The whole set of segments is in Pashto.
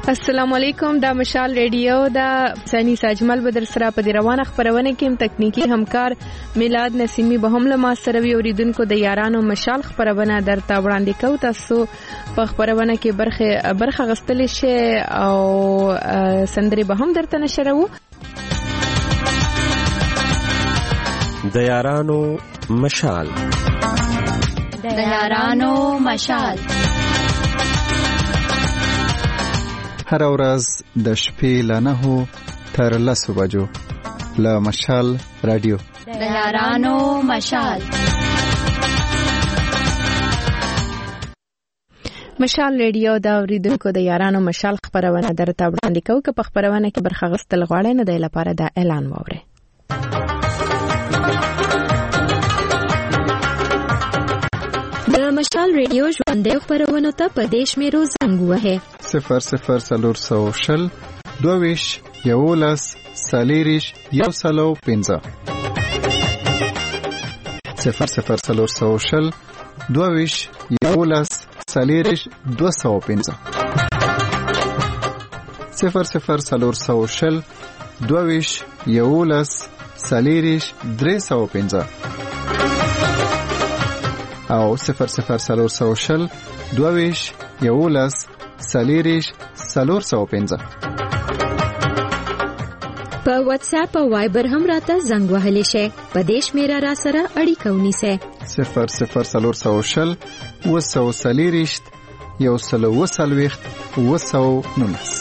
السلام علیکم. دا مشال ریډیو دا ثانی ساجمل بدر سره په روانه خبرونه کې تکنیکی همکار میلاد نسیمی به هم له ما سره وی اوریدونکو د یارانو مشال خبرونه درته وړاندې کوو. تاسو په خبرونه کې برخه غستلی شي او سندري به هم درته نشرو. د یارانو مشال هر ورځ د شپې له 9 تر 10 بجو له مشال رادیو د یارانو مشال. مشال ریډیو دا اوریدونکو د یارانو مشال خبرونه درته وړاندې کوو. که په خبرونه کې برخه غستل غواړئ نو د لپاره دا اعلان واورئ. د مشال ریډیو ژوندۍ خبرونه ته په دیش میرو زنګ وهه 0040 22 11 سالیریش 105 0040 22 11 سالیریش 205 0040 22 11 سالیریش 305 او 0040 22 11 سالیریش 405. په واتس اپ او وایبر هم راته زنګ وهلی شي. په دیش میرا را سره اړیکه ونیسه 0040 200 سالیریش 120 219.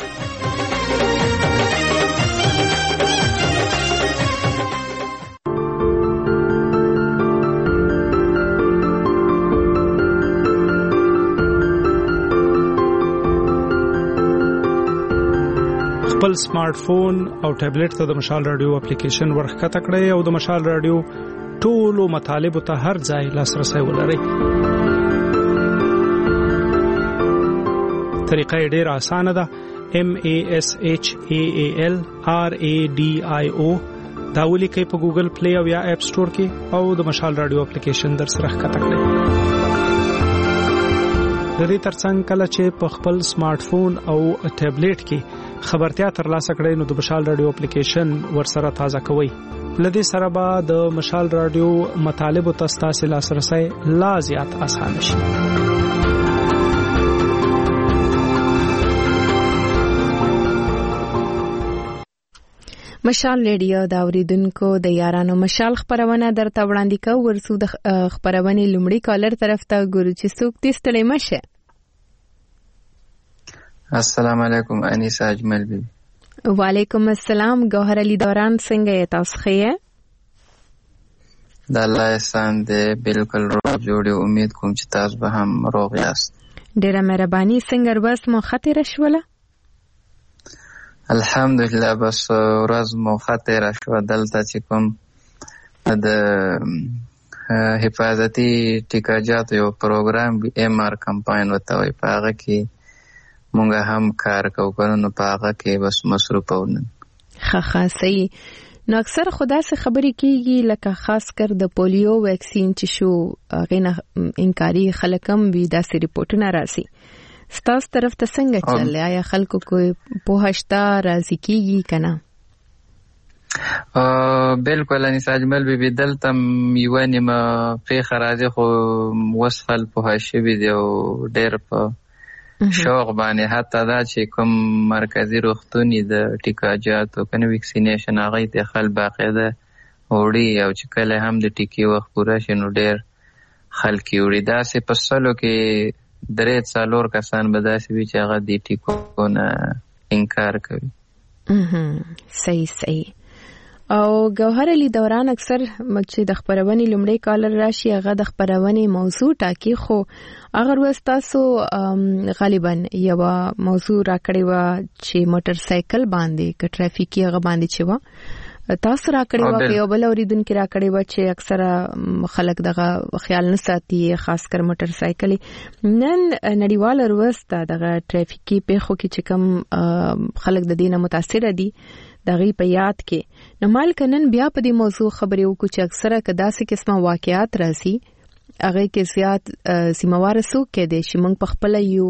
خپل سمارټ فون او ټابلیټ ته د مشال رادیو اپلیکیشن ورخکته کړئ او د مشال رادیو ټولو مطالب ته هر ځای لاسرسي ولرئ. طریقه ډیره اسانه ده. MASHALRADIO دا ولیکئ په ګوګل پلی او یا اپ سٹور کې او د مشال رادیو اپلیکیشن در سره ښکته کړئ. د دې ترڅنګ کله چې په خپل سمارټ فون او ټابلیټ کې خبرتیا ترلاسه کړئ نو د مشال رادیو اپلیکیشن ورسره تازه کوئ. لدې سره به د مشال رادیو مطالب او تاسو لاسرسي لا زیات آسان شي. مشال ریډیو دا اوریدونکو د یارانو مشال خبرونه درته وړاندې کوو. ورسو د خبرونه لومړی کالر طرف ته ګورو چې څوک تستړی مشه. السلام علیکم انیسا اجمل بی. وعلیکم السلام. گوهر علی دوران څنګه یې تاسو ښه؟ د الله احسان دې بالکل روغ جوړې. امید کوم چې تاسو به هم روغ یاست. ډیره مهرباني. څنګه ورځ مو خطر شوله؟ الحمدلله بس ورځ مو خطر شو. دلته چې کوم د حفاظتي ټیکاجات یو پروګرام بي MR کمپاین وته وي په هغه کې مونږه هم کار کوو نو په هغه کې بس مصروف ونن. ښه صحیح. نو اکثر خدا سے خبرې کیږي لکه خاص کر د پولیو ویکسین چې شو غینه انکاری خلکم وی داسې ریپورتونه راځي. ستاسو طرف ته څنګه چلې؟ آیا خلکو کوئی پوهشتا راځي کیږي کنه؟ بالکل انیس اجمل بی دلته یو نیمه په خراجه خو وسخل پوهشه وی دی او ډېر په شوق باندې حتی دا چې کوم مرکزی روغتونی د ټیکاجات او کنه ویکسینیشن هغه ته خل باقاعده وړي او چې کله هم د ټیکی وخت پوره شنو ډېر خلک وړي. دا سه په سلو کې درې څلور کسان به داسې وي چې هغه د ټیکو نه انکار کوي. صحیح. او گوهر علی دوران اکثر چې د خبرونې لومړی کالر راشي هغه د خبرونې موضوع ټاکي خو اگر وستاسو غالبا یو موضوع راکړی و چې موټر سایکل باندې ک ټرافیکي هغه باندې چې و تاسو راکړی و په یو بل اوریدونکو راکړی و چې اکثر خلک دغه خیال نه ساتي خاص کر موټر سایکل نن نړیوال وروسته دغه ټرافیکي پیښو کې چې کوم خلک د دینه متاثر دي دغه په یاد کې نو مال کنن بیا په دې موضوع خبرې وکړو چې اکثره کدا سه قسمه واقعیات راځي هغه کې زیات سیموار سو کې دي چې موږ په خپل یو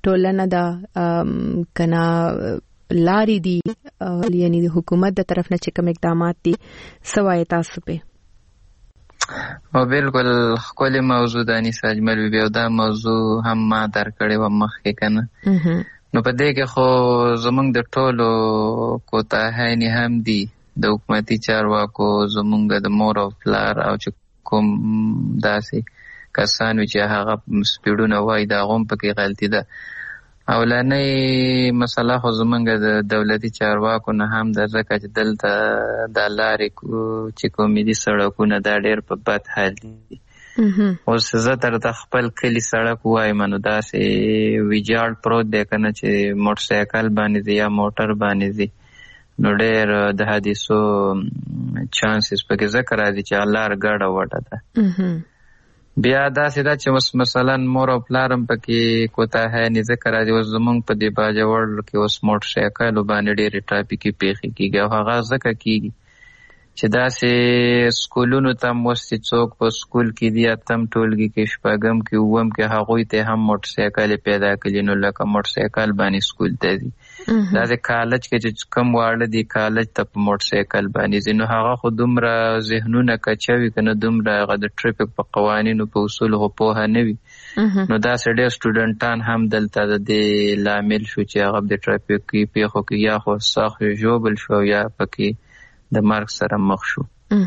ټولنه د کنا لاري دي یعنی د حکومت د طرف نه چې کوم اقدامات دي سوای تاسو په او بالکل خپل موضوع د انیس اجمل بي او دا موضوع هم ما درکړې و مخکې کنه نو په دې کې خو زمونږ د ټولو کوتاهی هم دي د حکومتي چارواکو زمونږ د مور او پلار او چې کوم داسې کسانو چې هغه سپیډونه وای دا غوم پکې غلطي ده اولانې مسله خو زمونږ د دولتي چارواکو نه هم د ځکه چې دلته د لارې چې کومې دي سړکونه دا ډېر په بد حال دي اوس زه درته خپل کلي سړک وایم نو داسې ویجاړ پروت دی که نه چې موټرسایکل باندې ځي یا موټر باندې ځي نو ډېر د حادثو چانسز پکې ځکه راځي چې لار ګډه وډه ده بیا داسې ده چې اوس مثلا مور او پلار هم پکې کوتاهی نه ځکه راځي اوس زمونږ په دې باجوړ کې اوس موټرسایکلو باندې ډېرې ټرافیکي پیښې کېږي او هغه ځکه کېږي چې داسې سکولونو ته هم اوس چې څوک په سکول کې دي اتم ټولګي کې شپږم کې اووم کې هغوی ته هم موټرسایکل پیدا کړي نو لکه موټرسایکل باندې سکول ته ځي داسې کالج کې چې کم واړه دي کالج ته په موټرسایکل باندې ځي نو هغه خو دومره ذهنونه کچوي که نه دومره هغه د ټریفک په قوانینو په اصولو خو پوهه نه وي نو داسې ډېر سټوډنټان هم دلته د دې لامل شو چې هغه د ټرافیکي پیښو کې یا خو سخت ژوبل شو یا پکې د مرګ سره مخ شو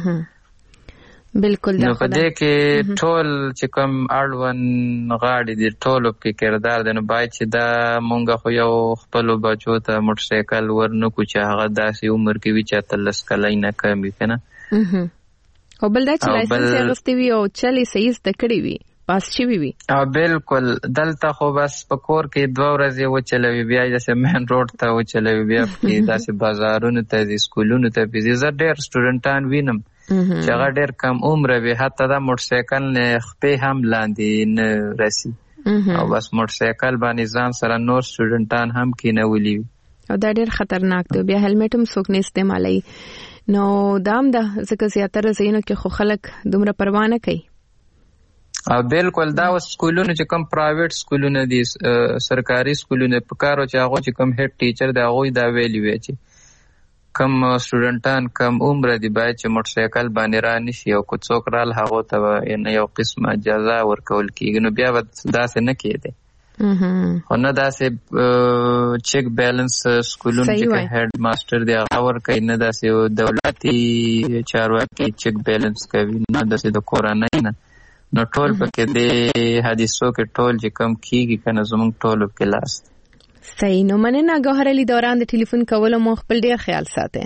بالکل نو په دې کې ټول چې کوم اړوند غاړي دي ټولو کې کردار دی نو باید چې دا مونږ خو یو خپلو بچو ته موټرسایکل ورنکو چې هغه داسې عمر کې وي چې 13 کلن نه کم وي که نه او بل دا چې لایسنس یې اخیستی وي او چل یې صحیح زده کړی وي پاس شوي وي بالکل دلته خو بس په کور کې 2 ورځې وچلوي بیا داسې مین روډ ته وچلوي بیا پکې داسې بازارونو ته ځي سکولونو ته پې زه ډېر سټوډنټان وینم چې هغه ډېر کم عمره وي حتی دا موټرسایکل نه خپې هم لاندې نه رسي او بس موټرسایکل باندې ځان سره نور سټوډنټان هم کېنولي وي او دا ډېر خطرناک دی بیا هیلمټ هم څوک نه استعمالوي نو دا هم ده ځکه زیاتره ځایونو کې خو خلک دومره پروا نه کوي او بالکل دا اوس سکولونه چې کوم پرایویټ سکولونه دي سرکاري سکولونه په کارو چې هغه چې کوم هډ ټیچر دی هغوی دا ویلي وی چې کم سټوډنټان کم عمر دي باید چې موټرسایکل باندې را نشي او که څوک رال هغو ته یو قسمه جزا ورکول کېږي نو بیا به داسې نه کېدی خو نه داسې چیک بیلنس سکولونه چې هډ ماسټر دی هغه ورکوي نه داسې دولتي چارواکي چیک بیلنس کوي نه داسې د کورنۍ نه نو ټول پکې د حادثو کې ټول چې کم کېږي که نه زموږ ټولو کې لاس صحیح نو مننه ګوهر علي دوران د ټلیفون کولو مو خپل ډېر خیال ساتئ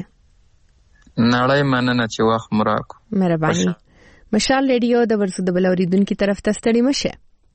نړۍ مننه چې وخت مو راکړو مهرباني مشال ریډیو د ورسو د بل اوریدونکي طرف ته ستړي مشه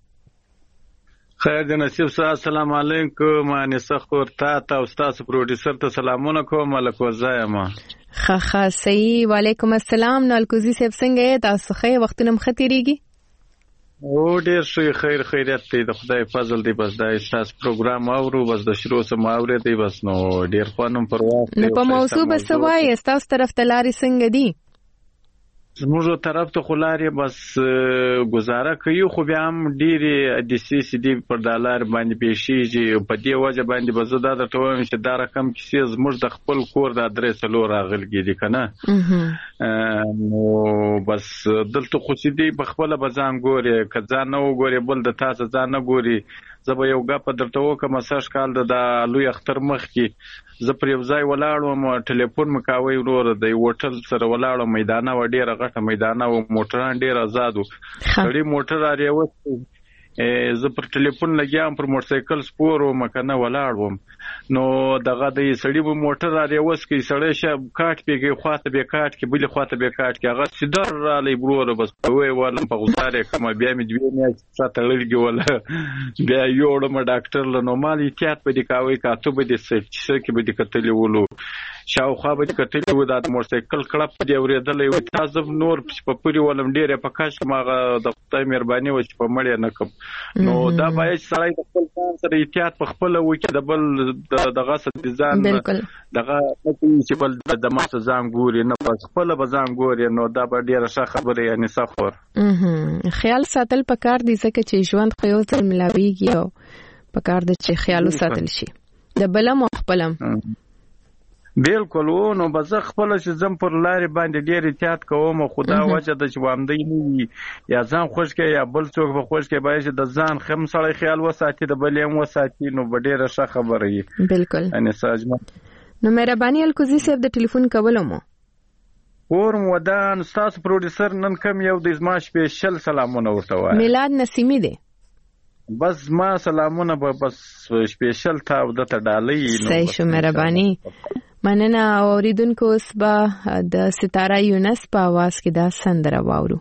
خیر د نصیب صاحب السلام علیکم انیسه خور تا او تاسو پروډوسر ته سلامونه کوم ملک وزایم خا صحیح وعلیکم السلام نو الکوزی صاحب څنګه تاسو خې وختونه مختيريږي او ډیر شي خیریت دی د خدای فضل دی بس دا اساس پروګرام اورو بس د شروع سم اورې دی بس نو ډیر خوانم پرواز نو په موضوع بس وای تاسو طرف ته لاري څنګه دی زموږ طرف ته خلاري بس گزاره کوي خو بیا هم ډیره د سی سی دی پر ډالر باندې پیشيږي په دې وجه باندې بزدا د ټوم چې دا رقم کې زموږ د خپل کور د ادرس لور راغلګي دي کنه نو بس دلته خو چې دی په خپل بزان ګوري کځان نو ګوري بل د تاسو ځان نه ګوري زبا یو غا په درته وکم مساج کال د لوی اختر مخ کې زه پر یو ځای ولاړم ټلیفون مکاوي ورور د هوټل سره ولاړم میدانه و ډیره غټه میدانه و موټران ډیر آزادو سړی موټر لري و زه پر ټلیفون لګیام پر موټرسایکل سپور و مکنه ولاړم نو دغه د سړی په موټر لري وس کې سړی شه کاټ پیږي خواته به کاټ کې بل خواته به کاټ کې هغه سیدر را لې برور بس وای ولم په غوساره کوم بیا مې دوی نه څه تړلګي ولا بیا یوړم ډاکټر له نورمال احتیاط په دې کاوي کاته به دې څه کې به دې کتلې ولو شاوخوا به دې کتلې و د موټرسایکل کلپ دې اورېدلې و تاسو نور په پوری ولم ډیره په کاش ماغه د خدای مهرباني و چې په مړی نه کوم نو دا باید سړی د خپل ځان سره احتیاط په خپل وکړي د بل دغه ست ځان دغه چې بل د ماته ځان ګوري نه پس خپل به ځان ګوري نو دا به ډیره ښه خبره یعنی سفر خیال ساتل پکار دي ځکه چې ژوند خو یو ځل ملاويږي او پکار د چې خیال وساتل شي د بلم او خپلم. بالکل نو بس خپل چې زم پر لارې باندې ډېر احتیاط کوم خدا وجه د چوامدی نه یا ځان خوش کې یا بل څوک په خوش کې باید د ځان خم سره خیال وساتي د بلیم وساتي نو ډېر ښه خبره وي. بالکل ان ساجمه نو مهرباني الکوزي صاحب د ټلیفون کولمو اور ودان تاسو پروډوسر نن کم یو د زما سپیشل سلامونه ورته وای میلاد نسیمی دی بس ما سلامونه بس سپیشل تا د ته ډالۍ نو صحیح شو مهرباني مننه. اوریدونکو اوس به د ستاره یونس په आवाज کې دا سندره واورو.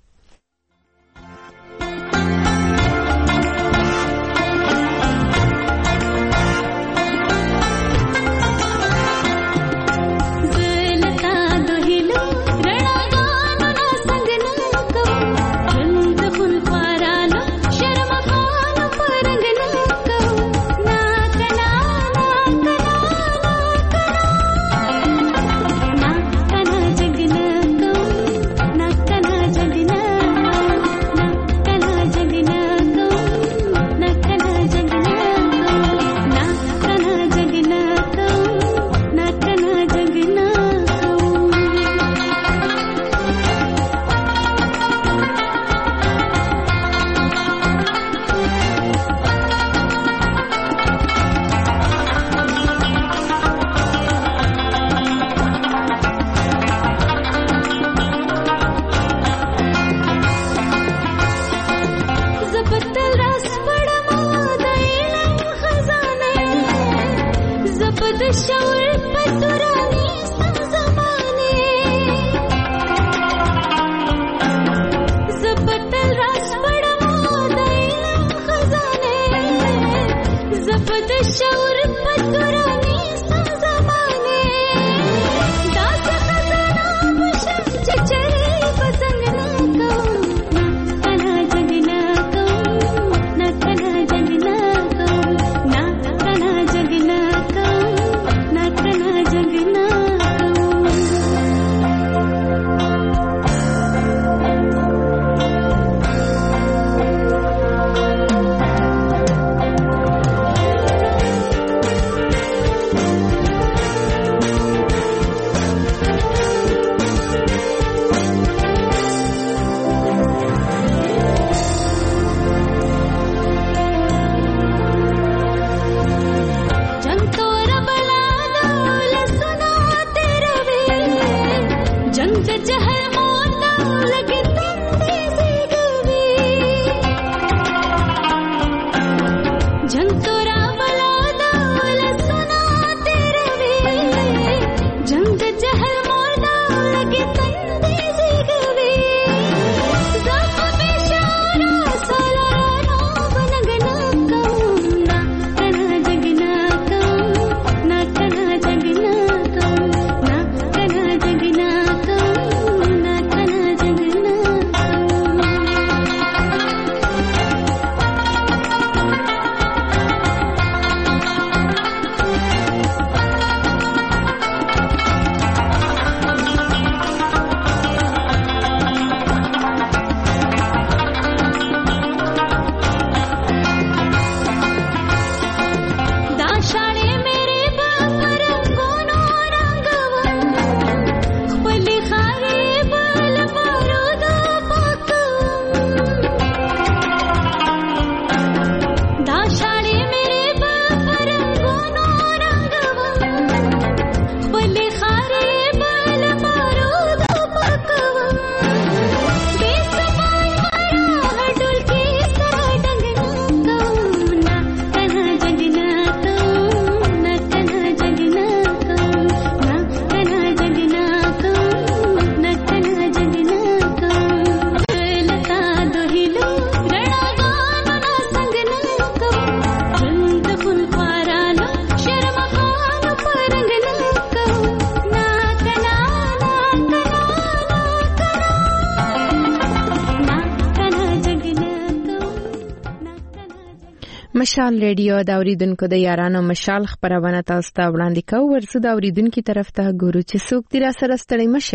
مشال ریډیو د اوریدونکو د یارانو مشال خبرونه تاسو ته وړاندې کوو. ورڅ د اوریدونکو طرف ته ګورو چې څوک دی را سره ستړي مشه.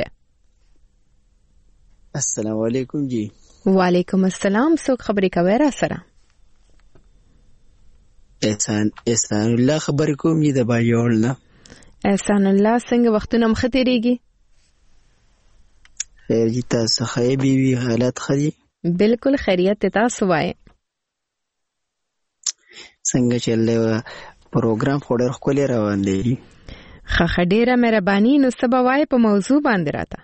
السلام علیکم جی. وعلیکم السلام. څوک خبرې کوي را سره؟ احسان الله خبرې کوم دي د بایول نه. احسان الله څنګه وختونه مخ تیریږي؟ خیر جی تاسو ښه بیوي حالات ښه دي؟ بالکل خیریت تاسو وایي څنګه چلې پروګرام خو ډېر ښکلی روان دی. ښه ډېره مهرباني. نو څه به وایې په موضوع باندې راته؟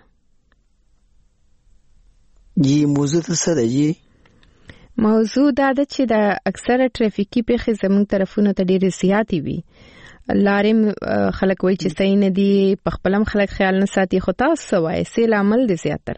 جی موضوع ته څه ده جی؟ موضوع دا ده چې د اکثره ټرافیکي پیښې زموږ طرفونو ته ډېرې زیاتې وي. لارې خلک وایي چې صحیح نه دي، په خپل هم خلک خیال نه ساتي. خو تاسو څه وایې څه لامل دی زیاتره؟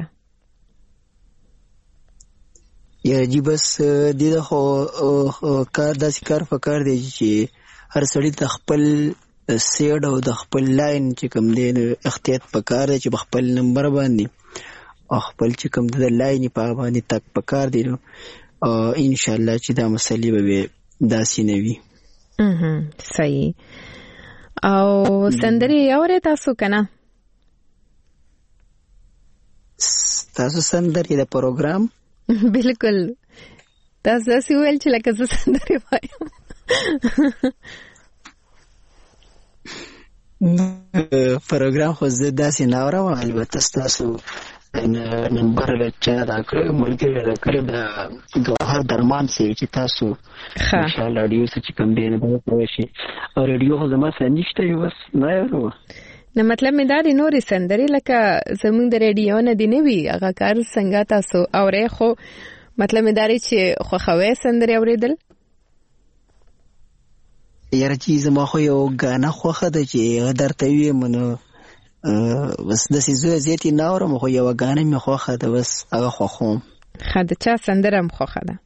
یا جی بس دې خو کار داسې کار پکار دی چې هر سړی د خپل سیډ او د خپل لاین چې کوم دی احتیاط پکار دی چې په خپل نمبر باندې او خپل چې کوم د لاین په باندې تک پکار دی. نو ان شاء الله چې دا مسلې به داسې نه وي. صحیح. او سندري اورئ تاسو کنه؟ تاسو سندري د پروګرام؟ بالکل. تاسو داسې ویل چې لکه زه سندري وایم. پروګرام خو زه داسې نه اورم، البته ستاسو نمبر چا راکړی ملګري راکړی د ګوهر درمان سي چې تاسو ان شاء الله رادیو څخه کوم دی نه کوي شي او رادیو خو زما سره نشته یو بس نه یو. نو مطلب مې دا دی نورې سندرې لکه زموږ د رادیو نه دی نه وي هغه کار څنګه تاسو اورئ؟ خو مطلب مې دا دی چې خوښوئ سندرې اورېدل؟ یاره چې زما خو یو ګانا خوښه ده چې درته ویم نو بس داسې زه زیاتې نه اورم، خو یوه ګانا مې خوښه ده بس هغه خوښوم. ښه د چا سندره هم خوښه ده؟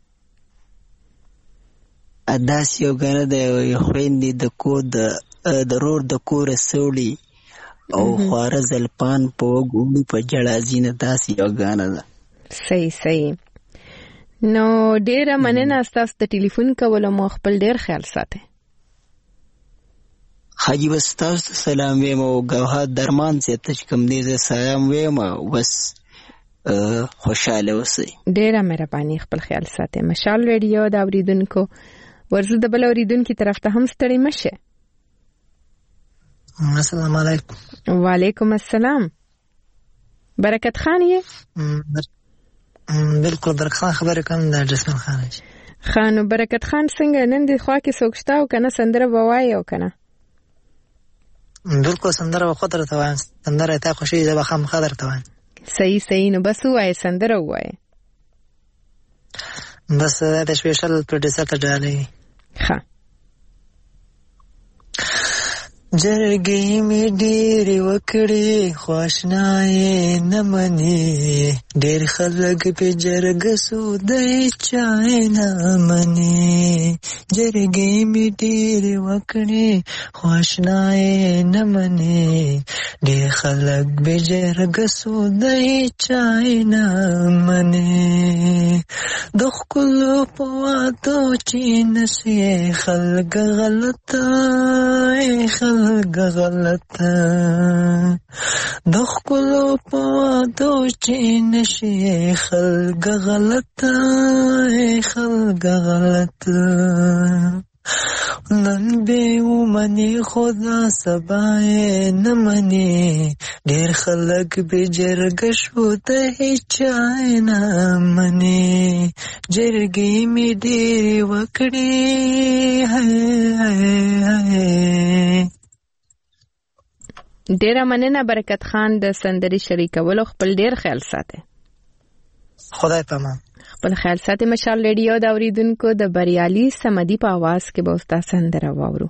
داسې یو ګانا د خویندې د کور د رور د کوره سوړي او خواره زلپان په وګوړي په جړه ځینه داسې یو ګانا ده. صحیح. نو ډېره مننه ستاسو د ټلیفون کولو، مو خپل ډېر خیال ساتئ. حاجی بس تاسو سلام ویم او ګوهر درمان چې ته کوم دې زه سلام ویم بس خوشاله اوسئ. ډېره مهرباني، خپل خیال ساتئ. مشال رادیو د اوریدونکو ورزه د بل اوریدونکو طرف ته هم ستړي مشه. السلام علیکم. وعلیکم السلام. برکت خان یې؟ بالکل برکت خان خبرې کوم د جسمن خان. خانو برکت خان څنګه نن د خوا کې څوک شته او کنه سندره ووایي او کنه؟ بالکل سندره وخطر ته وایم، سندره ته خوشي زبا خام خطر ته وایم. صحیح. نو بس وایي سندره وایي. بس د سپیشل پروډوسر ته ډالې. ښه. جرګې مې ډېرې وکړې خو اشنا یې نه منې، ډېر خلک پې جرګه سودی چا یې نه منې. جرګې مې ډېرې وکړې خو اشنا یې نه منې، ډېر خلک پې جرګه سودی چا یې نه منې. د ښکلو په وادو چې نشي خلک غلطه خلک غلطه، د ښکلو په وادو چې نشي خلک غلطه خلک غلطه. نن به ومني خدا سبا یې نه مني، ډېر خلک به جرګه شو د هیچا یې نه مني. جرګې مې ډېرې وکړې ډېره مننه برکت خان د سندري شریکولو. خپل ډېر خیال ساتئ. خدای پامان. خپل خیال ساتئ. مشال رادیو د اوریدونکو د بریالي سمدي په आवाज کې به تاسو سندره واورو.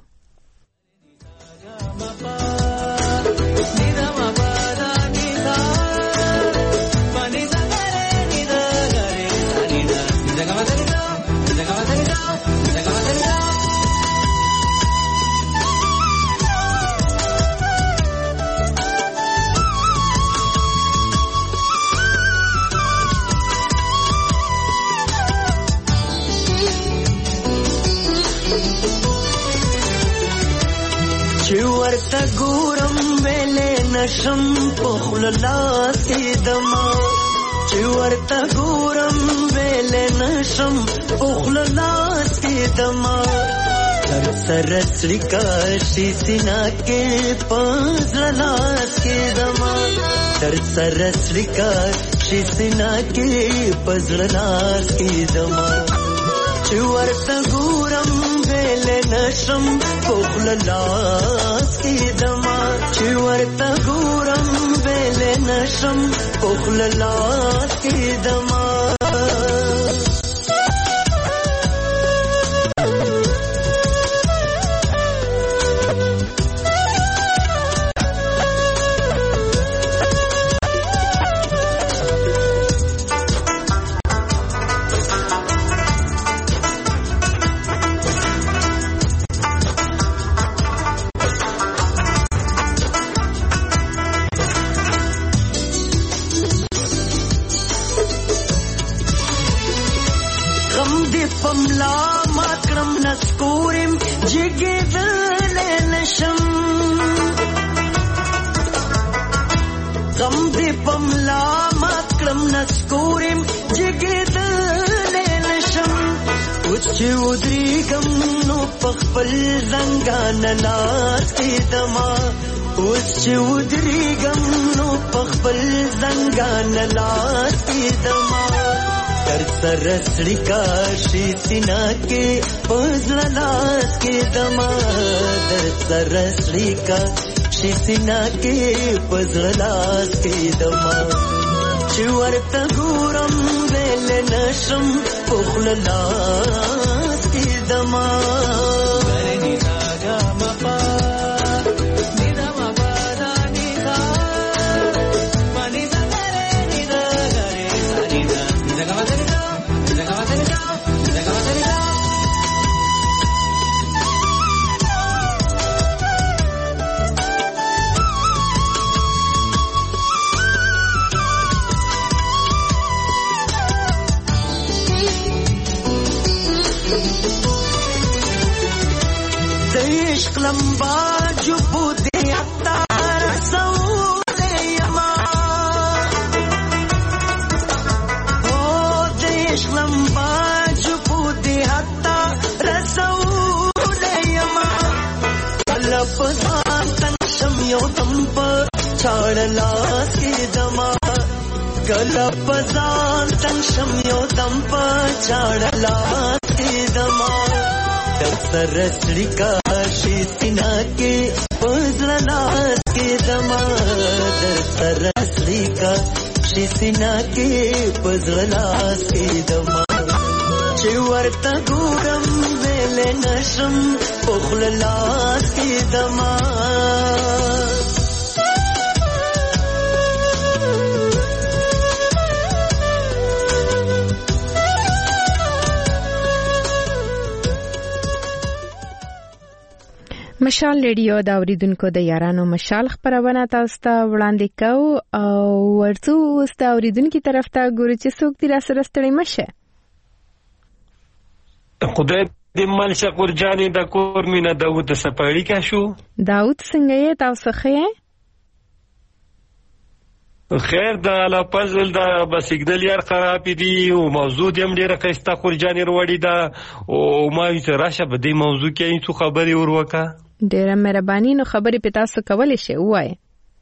ورته ګورم ویلې نشم پخل لاسې دما، چې ورته ګورم ویلې نشم پخل لاسې دما. सरसड़ी काशी सिना के पजला लास के दमा सरसड़ी काशी सिना के पजला लास के दमा चुवर तगूरम वेले नशम पोखला लास के दमा चुवर तगूरम वेले नशम पोखला लास के दमा उद्रीगम नो पखपल रंगान लास के दमा उच्च उद्रीगम नो पखपल रंगान लास के दमा कर सरसड़ी काशी सिना के पजला लास के दमा कर सरसड़ी काशी सिना के पजला लास के दमा चुवर तगूरम वेले नशम पोखला लास के दमा नि गा म पा नि दा म पा दा नि गा म नि दा रे नि दा रे सा नि दा नि गा म दा नि गा गा म दा नि गा गा म दा नि गा लंबा जुबू दे अतार सऊले यमा ओ देश लंबा जुबू दे अतार सऊले यमा कलप सांतन शम्यो दंप छाड़ला के दमा कलप सांतन शम्यो दंप छाड़ला के दमा सरसड़ी काशी सिना के पजला लास के दमा सरसड़ी काशी सिना के पजला लास के दमा चुवर तगूरम वेले नशम पोखला लास के दमा مشال ریډیو دا اوریدونکو د یارانو مشال خبرونه تاسو ته وړاندې کوو او ورته اوس د اوریدونکو طرف ته ګورو چې څوک دې را سره ستړي مشه خدای دې مال شکر جانې د کور مینه داوود سپاړی کا شو داوود څنګه یې تاسو ښه خیر د الله فضل دا بسګدل یار خراب دي او موضوع دې ډیره خسته خور جانې وروړي دا او ما یې راشه به دې موضوع کې څه خبري وروکا ډیره مهرباني نو خبرې په تاسو کولای شئ وای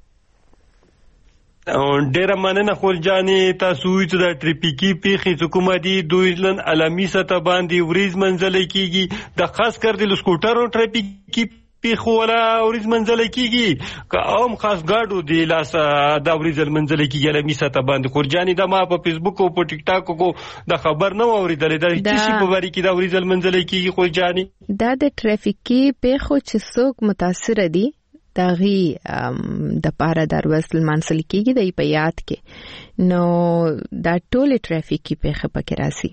ډیره مننه خور جانې تاسو ته د ټریفیکي پیخي حکومتي دویلن علامي سطح باندې وریز منځلې کیږي د خاص کر د سکوټرو ټریفیکي پیخو ولا وریز منځلې کیږي که اوم خاص گاډو دی لاس دا وریز منځلې کیږي علامي سطح باندې خور جانې د ما په فیسبوک او په ټیک ټاک کو د خبر نه اوریدلې د چې په وری کې د وریز منځلې کیږي خور جانې دا د ټریفیکي پیخو چې څوک متاثر دي داغي د پاره دروازل منسل کیږي د په یاد کې نو دا ټول ټریفیکي پیخه پکې راځي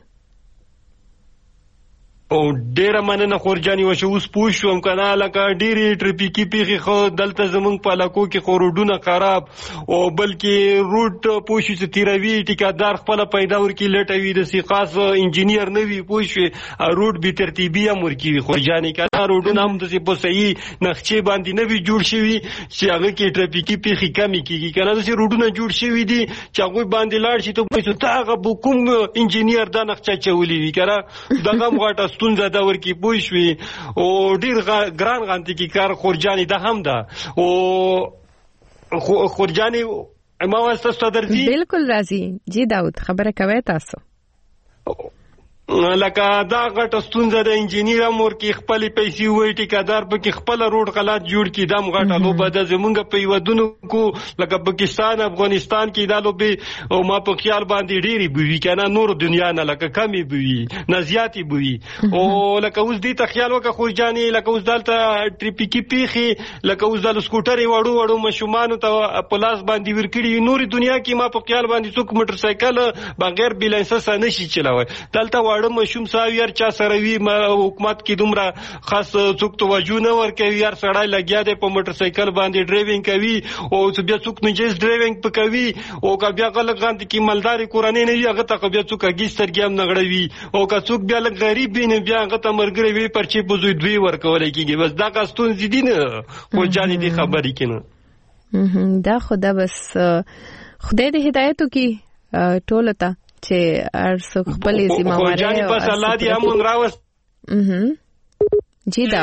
او ډیره مننه خور جانې وشو اوس پوښوم کنه لکه ډیره ټریفیکي پیخي خو دلته زمونږ په علاقو کې خورډونه خراب او بلکې روټ پوښي چې تیروي ټیکادار خپل پیدا ورکی لټوي د سی خاص انجینیر نه وي پوښي روټ به ترتیبي امر کوي خور جانې کنه روډونه هم د سی په صحیح نقشې باندې نه وي جوړ شوی چې هغه کې ټریفیکي پیخي کمی کیږي کنه د سی روډونه جوړ شوی دي چې هغه باندې لاړ شي ته پوښتنه تا هغه کوم انجینیر دا نقشه چولې وی کنه دغه مغاټه ستونزه دا ورکی پوه شوي او ډیر ګران غانتی کې کار خورجاني ده هم ده او خورجاني ما واسطه درځي بالکل راځي جی داود خبره کوي تاسو لکه دا غټه ستونزه د انجینیر امور کې خپل پیسې وای ټیکادار په کې خپل روډ غلط جوړ کی دم غټه لوبه د زمونږ په یودونو کو لکه پاکستان افغانستان کې دا لوبه او ما په خیال باندې ډيري بوي کنه نور دنیا نه لکه کمی بوي نه زیاتی بوي او لکه اوس دې ته خیال وکړه خورجاني لکه اوس دلته ټریپیکی پیخي لکه اوس د سکوټر وړو مشومان ته پلاس باندې ورکړي نور دنیا کې ما په خیال باندې څوک موټر سایکل بغیر بیلانس نشي چلاوي دلته واړه مشوم ساویر چا سره وی حکومت کې دومره خاص څوک توجه نه ورکوي یار سړی لګیا دی په موټر سایکل باندې ډرایوینګ کوي او بیا څوک نجیز ډرایوینګ پکوي او که بیا غلط غاندي کې مالداري کورنۍ نه وي هغه ته بیا څوک اګیسترګي هم نغړوي او که څوک بیا لږ غریب وي نه بیا هغه ته مرګري وي پرچې بوزوي دوی ورکول کېږي بس دا کاستون زیدي نه خو جاني دي خبرې کینه دا خدا بس خدای دې هدایتو کې ټول ته چې ارڅ خپل ذمہواری جاني بس الله دې امون راوست جی دا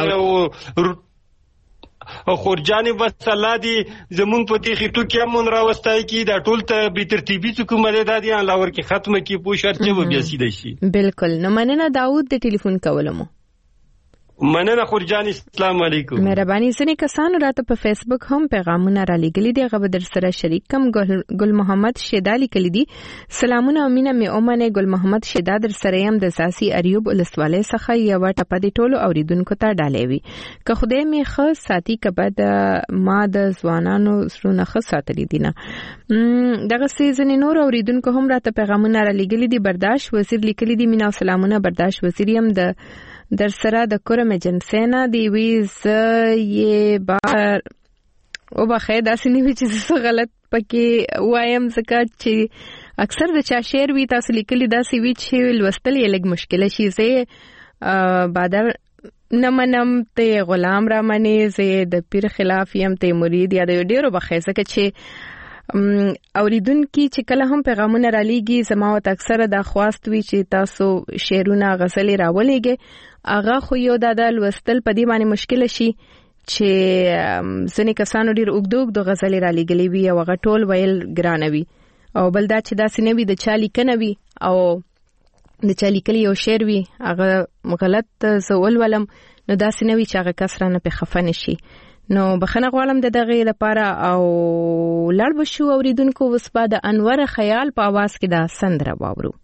او خورجاني بس الله دې زمون په دې خېټو کې امون راوستای کی دا ټول ته به ترتیبي حکومت دادي الله ورکی ختمه کی پوښار چې و بیا سیده شي بالکل نو مننه داوود د ټلیفون کولمو مننه خورجاني السلام علیکم مهرباني سني کسانو راته په فیسبوک هم پیغامونه را لګلي دي غو در سره شریک کم ګل محمد شیدا لیکلي دي سلامونه امینه می اومنه ګل محمد شیدا در سره هم د ساسي اریوب ولسواله څخه یو ټپ دي ټولو اوریدونکو ته ډالې وي که خدای می خو ساتي کبه د ما د ځوانانو سرونه خو ساتلي دي نه دغه سیزن نور اوریدونکو هم راته پیغامونه را لګلي دي برداشت وزیر لیکلي دي مینا سلامونه برداشت وزیر هم د در سره د کورم ایجنسینا دی وی ز یې بار او بخیر داسې نه وی چې څه غلط پکې وایم ځکه چې اکثر د چا شعر وی تاسو لیکلي داسې وی چې لوستل یې لږ مشکل شي زه بادر نمنم ته غلام را منی زه د پیر خلاف یم ته مرید یا د ډیرو بخیر ځکه چې اوریدونکو چې کله هم پیغامونه را لېږي زما او اکثر د خواست وی چې تاسو شعرونه غزلې راولېږئ اغه خو یو د لوستل په دې باندې مشکل شي چې ځنې کسانو ډیر اوږد د غزلې را لېږلې وي او هغه ټول ویل ګران وي او بل دا چې داسې نه وي د چا لیکنه وي او د چا لیکلي یو شعر وي هغه غلط زول ولم نو داسې نه وي چې هغه کس رانه په خفه نشي نو بخنه غوالم د دغه لپاره او لړ بشو اوریدونکو وسپا د انور خیال په आवाज کې دا سندره واورو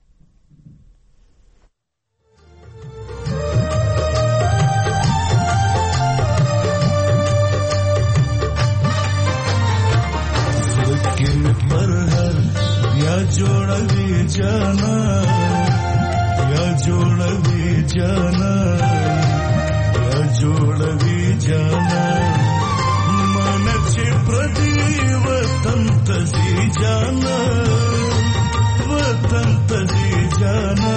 जोड़वी जाना या जोड़वी जाना या जोड़वी जाना मन छे प्रति वतन तजी जाना वतन तजी जाना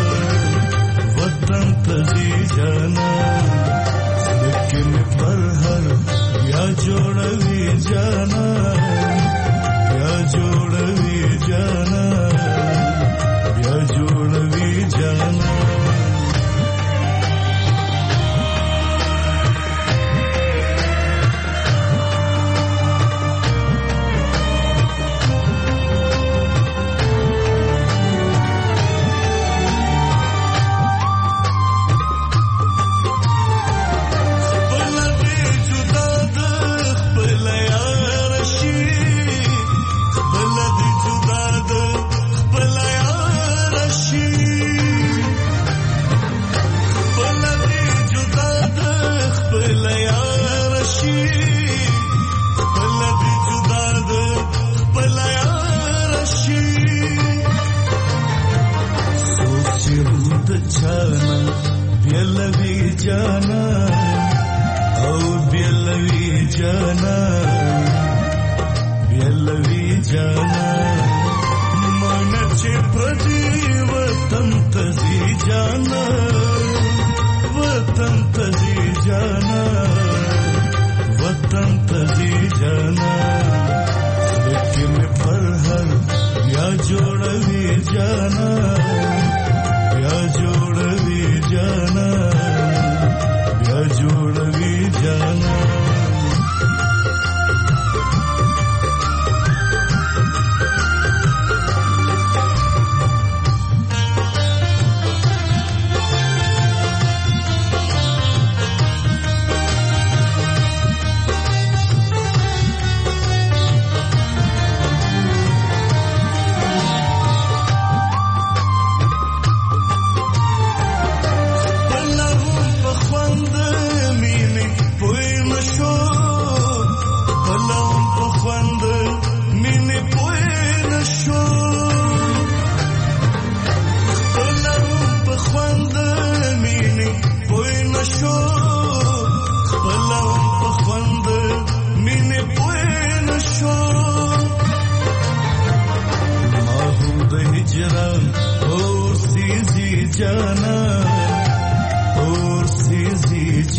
वतन तजी जाना लेकिन पर हर या जोड़वी जाना या जोड़वी जाना या जोड़वी जाना जुदा द खपल यार शी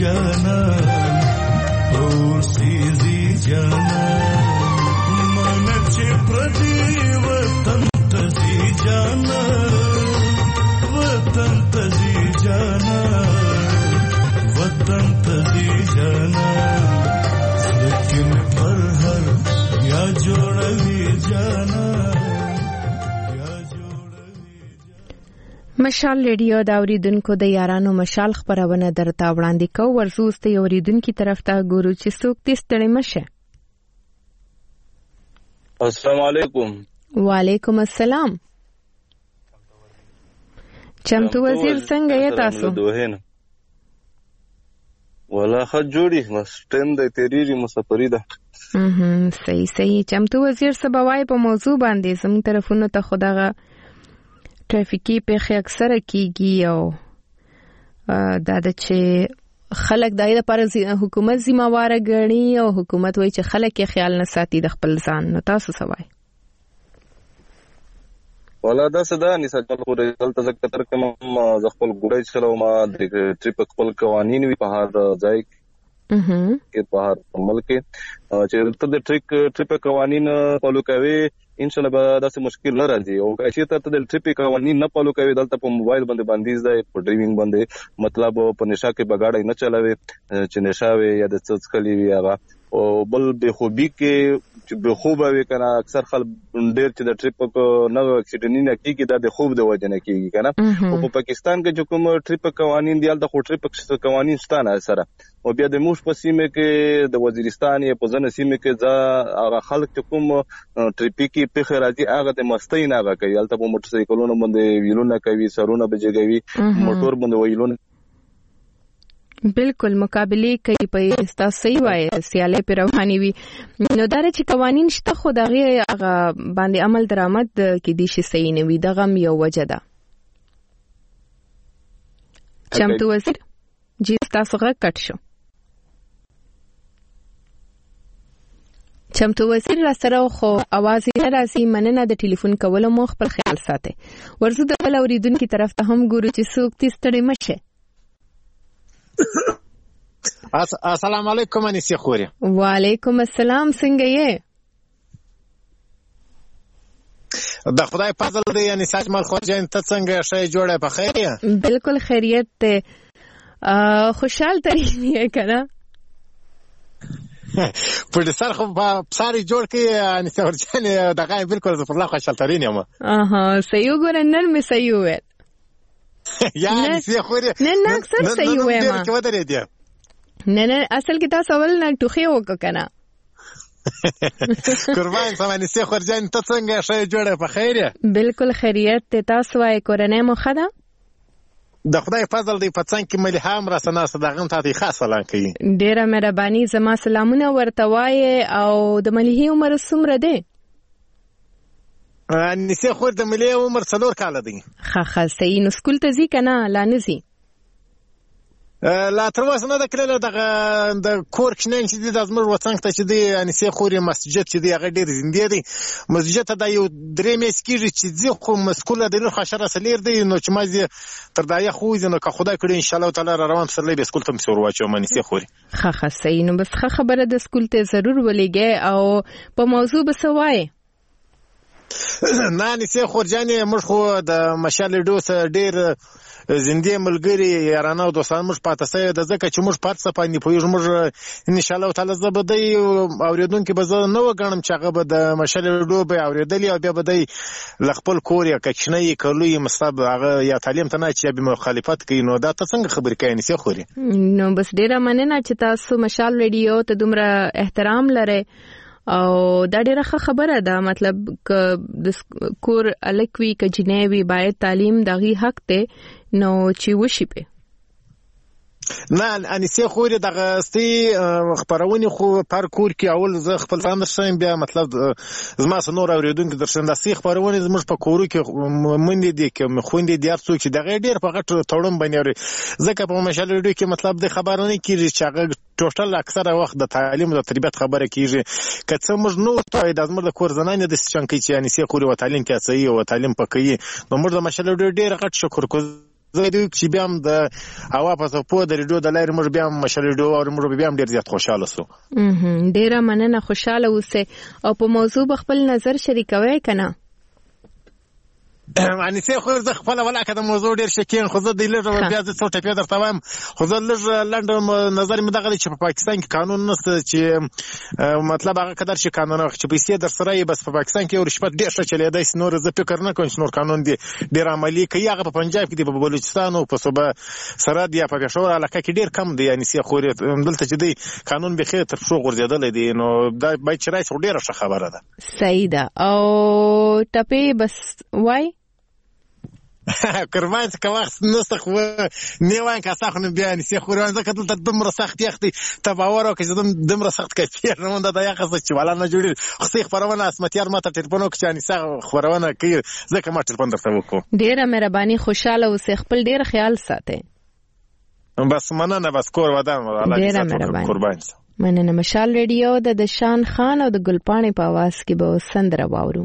جانان اور سیزی جانان من چې پردي وطن تزي جانان وطن تزي جانان وطن تزي جانان لیکن پر هر یا جوړوي جانان مشال ریډیو دا اوریدونکو د یارانو مشال خبرونه درته وړاندې کو ورزوست یو اوریدونکو طرف ته ګورو چې څوک تستړی مشه. السلام علیکم. وعلیکم السلام. چمتو وزیر څنګه یې تاسو؟ ولا خد جوړی مستند تیریری مسافری ده. صحیح چمتو وزیر سباوای په موضوع باندې زموږ طرفونو ته خداغه ټرافیکي پیښې اکثره کیږي او دا د چې خلک دای لپاره حکومت ذمہوار ګڼي او حکومت وایي چې خلک یې خیال نه ساتي د خپل ځان. نو تاسو سوای ولا دا صدا نه ساتل خو دلته ځکه تر کوم ز خپل ګوډای چلو ما د ټریپ خپل قوانين وی په هر ځای کې په هر ملک چې ته د ټریپ قوانين فالو کوي ان شاء الله به داسې مشکل نه راځي. او چې ته د ټریپ قوانين نه فالو کوي دلته په موبایل باندې بندیز دی په ډرایوینګ باندې مطلب په نشه کې بغاړی نه چلاوي چې نشه وي یا د څه کلی وي هغه او بل به خوبي کې به خوب وي کنه اکثر خلک ډېر چې د ټریپ کو نو اکسیډنټ نه کیږي دا د خوب د وجه نه کیږي کنه. او په پاکستان کې چې کوم ټریپ قوانين دی د ټریپ قوانين شته سره او بیا د موش په سیمه کې د وزیرستان یا په ځنه سیمه کې ځا هغه خلک چې کوم ټریپیکی په خراجي هغه د مستۍ نه هغه کوي البته په موټر سایکلونو باندې ویلونه کوي سرونه بجګوي موټر باندې ویلونه بالکل مقابله کوي په استاد صحیح وای سیاله پر رواني وي. نو دا چې قوانين شته خو دغه هغه باندې عمل درآمد کې دي شي صحیح نه وي دغه یو وجه ده. چمتو وزیر جی تاسو غږ کټ شو. چمتو وزیر را سره خو आवाज نه راځي مننه د ټلیفون کولو مو خپل خیال ساتي. ورزو د بل اوریدونکو طرف ته هم ګورو چې څوک تستړی مشه. السلام علیکم انیسه خوري. وعلیکم السلام څنګه یې؟ د خدای فضل دی یعنی ساجمل خوجین ته څنګه شې جوړه په خیر یې؟ بالکل خیریت ته خوشحال ترین یې کنه. په دې سره خو په ساري جوړ کې انیسه ورچنه دغه بالکل زه په الله خوشحال ترین یم. صحیح ګورنن می صحیح وې. یا انیسه خوري. نه اکثر صحیح وې ما. نه اصل کې تاسو اول نه ټوخي وککنه. قربان سمانی سي خورجان ته څنګه شې جوړه په خیر یې؟ بالکل خیریت ته تاسو وايي کورنۍ مو خدا؟ د خدای فضل دی په څنګه کې ملهام را سناس دغه ته خاص سلام کوي. ډیره مهرباني زما سلامونه ورته وایي او د ملهي عمر څومره دی؟ انیسه خور د ملي عمر 4 کال دی. خا صحیح نو سکول ته ځي کنه لا نه ځي؟ لا تر اوسه نه د کله دغه د کور کښنین چې د ازمر وڅنګ ته چې دی انیسه خوري مسجد چې دی هغه ډیر زندې دی مسجد ته د یو درې میس کېږي چې ځي خو مسکوله د لور خشره سلیر دی نو چې مازه تر دایه خو ځنه که خدای کړي ان شاء الله تعالی روان سره به سکول ته مسور واچو انیسه خوري. خا صحیح نو بس خبره د سکول ته ضرور ولېږي او په موضوع بسوای نه انیسه خورجانې موږ خو د مشال ډوس ډیر زندې ملګری یارانه او دوستان موږ پاتې سي د ځکه چې موږ پاتې سپاندې پویږ موږ ان شاء الله تعالی زبدي اوریدونکو به زه نو غنم چې هغه به د مشل ډوبه اوریدلی او بیا به د خپل کور یا کښنی کولوي مصاب هغه یا تعلیم ته نه چې به مخالفت کوي نو دا ته څنګه خبرې کوي نسی خوري. نو بس ډیره مننه چې تاسو مشال ریډیو ته دومره احترام لرئ او دا ډیره خبره ده مطلب ک د کور الکوي ک جنوي باید تعلیم دغه حق ته نو چې وشي په نه انیسه خوري دغه ستی خبرونه خو پر کور کې اول زه خپل ځان درشم بیا مطلب زما سنور اوریدونکو درشم د سی خبرونه زموږ په کورو کې مونږ دي کې خويندې دي ارڅو چې دغه ډیر په غټ تړون باندې ځکه په مشال ریډیو کې مطلب د خبرونه کې چې هغه ټوټل اکثره وخت د تعلیم او تربیت خبره کیږي کله موږ نو ته د زموږ د کور زنانه د سچن کې چې انیسه خوري و تعلیم کې صحیح او تعلیم پکې نو موږ د مشال ریډیو ډیر غټ شکر کو زه دوی چې بیا هم د هوا په څپو د ریډیو د لارې موږ بیا هم مشال ریډیو او موږ بیا هم ډېر زیات خوشحاله سو. ډېره مننه، خوشحاله اوسئ او په موضوع به خپل نظر شریکوئ که نه؟ انیسه خو زه خپل ولاکه د موضوع ډیر شکین، خو زه د لږ بیا د څو ټپې درته وایم، خو زه لږ لنډ نظر مې دغه چې په پاکستان کې قانون نشته چې مطلب هغه قدر شي قانون چې پیسې در سره یې بس په پاکستان کې رشوت ډیر ښه چلیدای شي. نور زه فکر نه کوم چې نور قانون دی ډیر عملی کوي. هغه په پنجاب کې دی، په بلوچستان او په صوبه سرحد یا په پېښور علاقه کې ډیر کم دی. انیسه خو دلته چې دی قانون به خیر تر شو غورځیدل دی، نو دا باید چې راځي ډیره ښه خبره ده. صحیح ده. او ټپې بس وای قربان څه وخت نسته خو نه وایم که سخت نه بیا نسی خو روان ځکه دلته دومره سخت یخ دی ته باور وکړه چې دومره سخت کیفیت نه مونده د یخ چې والا نه جوړي. خو څه خبرونه اسمتیار ماته ټلیفون وکړي چې نسی خبرونه کوي ځکه ما ټلیفون درته وکړو. ډیره مهرباني، خوشاله اوسئ، خپل ډیر خیال ساتئ. بس مننه، بس کور ودان ډیره مهرباني، قربان مننه. مشال ریډیو د شان خان او د ګلپاڼې په आवाज کې به سندره واورو.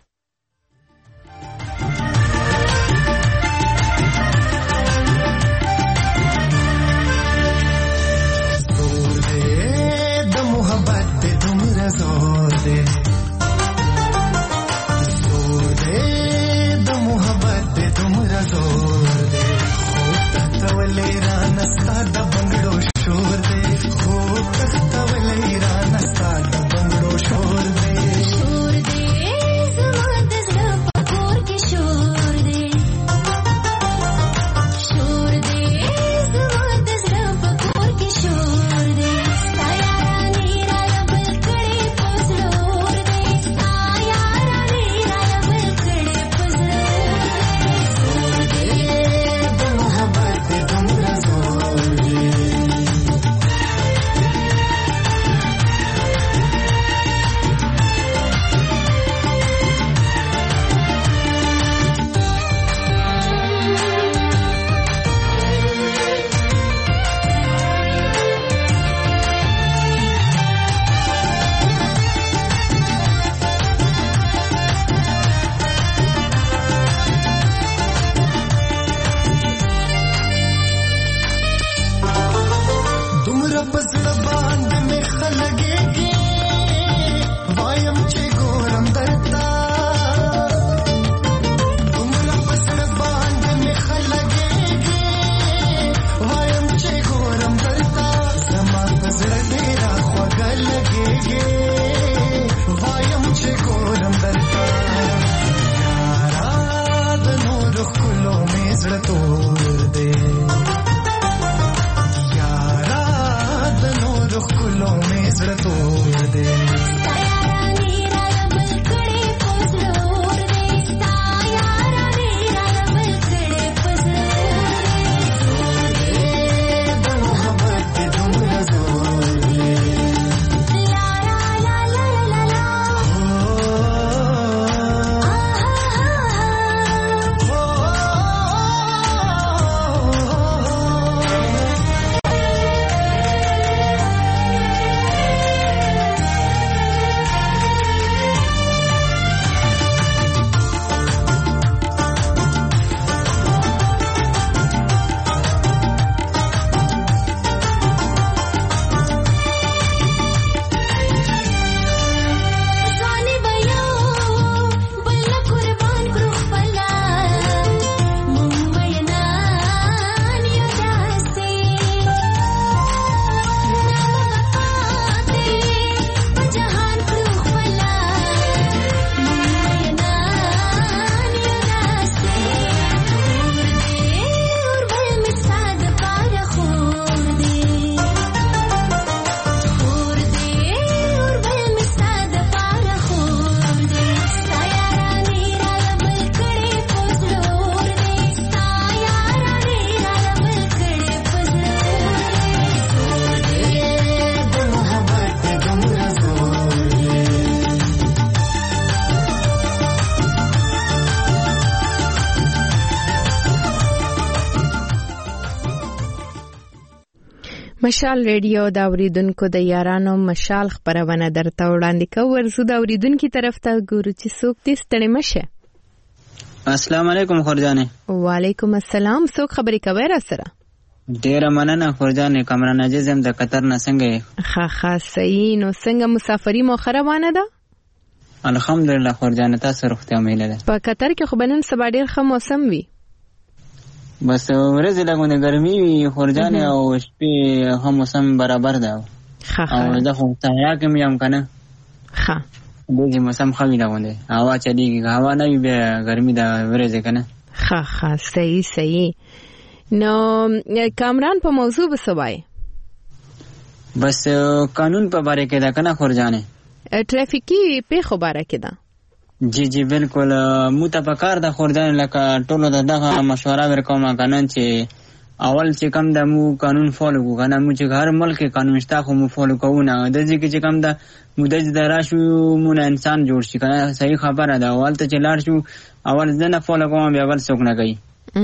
زور دے د محبت دے تمرا زور دے تختولې را نستا د بنگړو شور دے خو تختولې را نستا د بنگړو شور دے شور دے زما د زړه په کور کې شور دے شور دے زما د زړه په کور کې شور دے مشال ریډیو دا اوریدونکو د یارانو مشال خبرونه درته وړاندې کوو. ورزو دا اوریدونکو طرف ته ګورو چې څوک دې ستړي مشه. السلام علیکم خورجانې. وعلیکم السلام. څوک خبرې کوي را سره؟ ډیره مننه خورجانې. کامران عزیز هم د قطر نه څنګه یې؟ ښه صحیح. نو څنګه مسافري مو ښه روانه ده؟ الحمدلله خورجانې. تاسو روغتیا مېله ده؟ په قطر کې خو به نن سبا ډېر ښه موسم وي. بس ورځې لږونه ګرمي وي خورجانې او شپې هم موسم برابر ده. او زه خو سهیا کې یم که نه. دې موسم ښه وي لغونې. هوا چلیږي. هوا نه وي بیا ګرمي ده ورځې که نه. صحیح. نو کامران په موضوع به څه وایي؟ بس قانون په باره کې ده که نه خورجانې؟ ټرافیکي پیښو باره کې ده. جی بالکل. مو ته پکار ده خورجانې لکه ټولو ته دغه مشوره ورکوم که نه چې اول چې کم ده مو قانون فالو کوو که نه. مو چې هر ملک کې قانون شته خو مو فالو کوو نه. داسې کې چې کم ده مو داسې ته راشو مو نه انسان جوړ شي که نه. صحیح خبره ده. اولته چې لاړ شو اول زه نه فالو کوم بیا بل څوک نه کوي.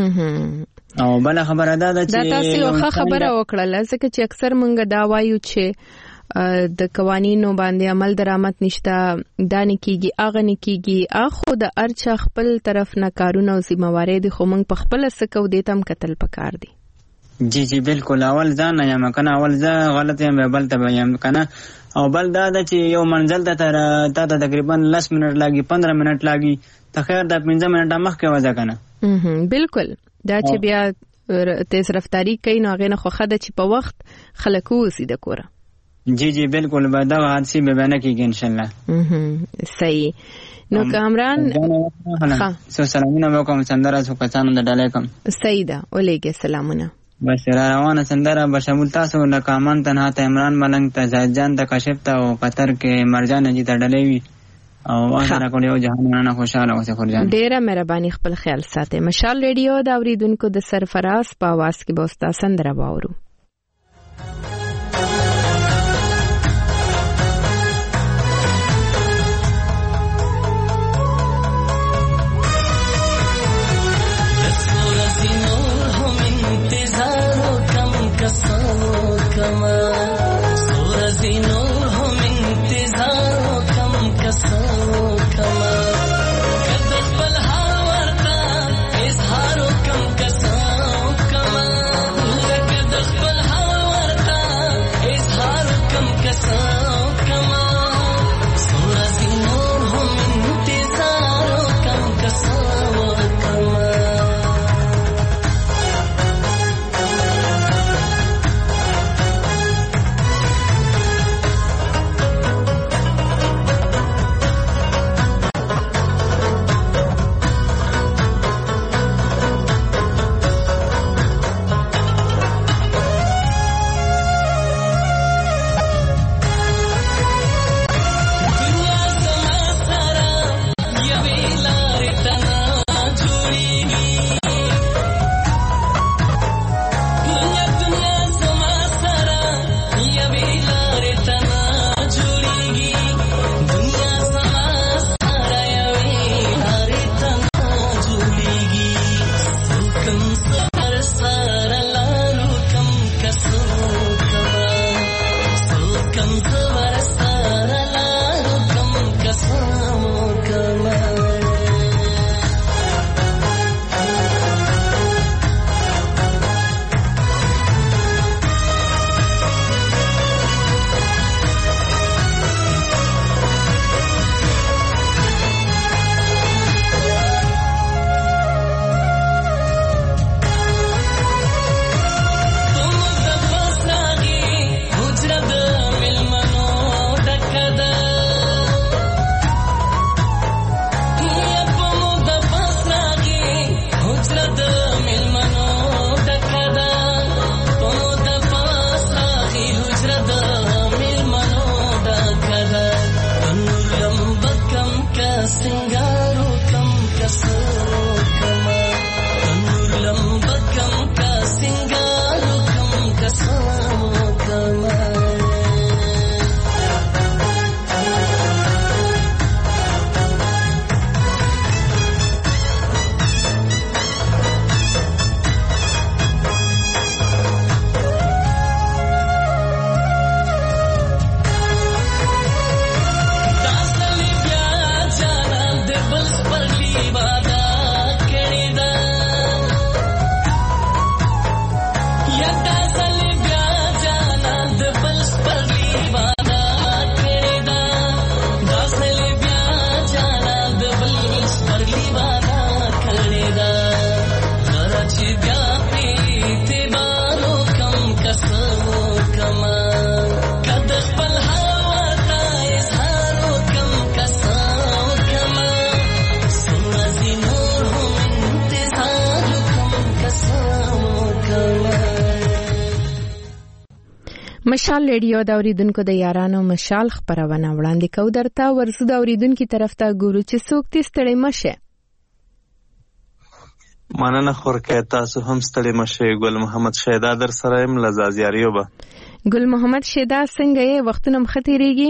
او بله خبره دا ده چې دا تاسو یو ښه خبره وکړله ځکه چې اکثر مونږ دا وایو چې د قوانینو باندې عمل درآمد نشته. دا نه کیږي هغه نه کیږي. اخو د ارچا خپل طرف نه کارونه او ذمہواری دي خو مونږ په خپل سکو دې تم قتل پکار دي. جی بالکل. اول ځان نه یم کنه. اول زه غلط یم بل ته یم کنه. او بل دا ده چې یو منزل ته تا ته تقریبا 10 منټ لاګي 15 منټ لاګي ته خیر د 15 منټه مخکې وځه کنه. بالکل. دا چې بیا تیز رفتاری کوي نو هغه نه خو خده چې په وخت خلک وسی د کوره. جی بالکل. به دا حادثه به نه کیږي ان شاء الله. صحیح. نو کامران ښه سلامونه وکم سندره سو کسانو د ډالې کوم. صحیح ده. ولېګه سلامونه. بس را روانه سندره به شامل تاسو لکه امان تنها ته عمران ملنګ ته زاهد جان ته کشف ته او قطر کې مرجان جی ته ډلې وي او واسره کول یو جهان نه خوشاله اوسه خورجان. ډیره مهرباني. خپل خیال ساتئ. مشال ریډیو د اوریدونکو د سرفراز په आवाज کې بوستا سندره باورو. Kama مشال ریډیو د اوریدونکو د یارانو مشال خبرونه وړاندې کوي درته ورسو د اوریدونکو طرف ته ګورو چې څوک ستړي مشه. مننه خورکه تاسو هم ستړي مشه. ګل محمد شیدا در سره يم لزازیاریو به. ګل محمد شیدا څنګه یې وختونه مختیریږي؟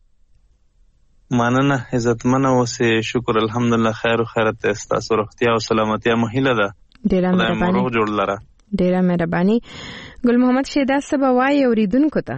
مننه عزتمنه اوسې شکر الحمدلله خیر او خیرت تاسو روغتیا او سلامتیا مهیله ده. ډیره مهرباني. جوړ لره. ډیره مهرباني. ګل محمد شیدا سبا وایي اوریدونکو ته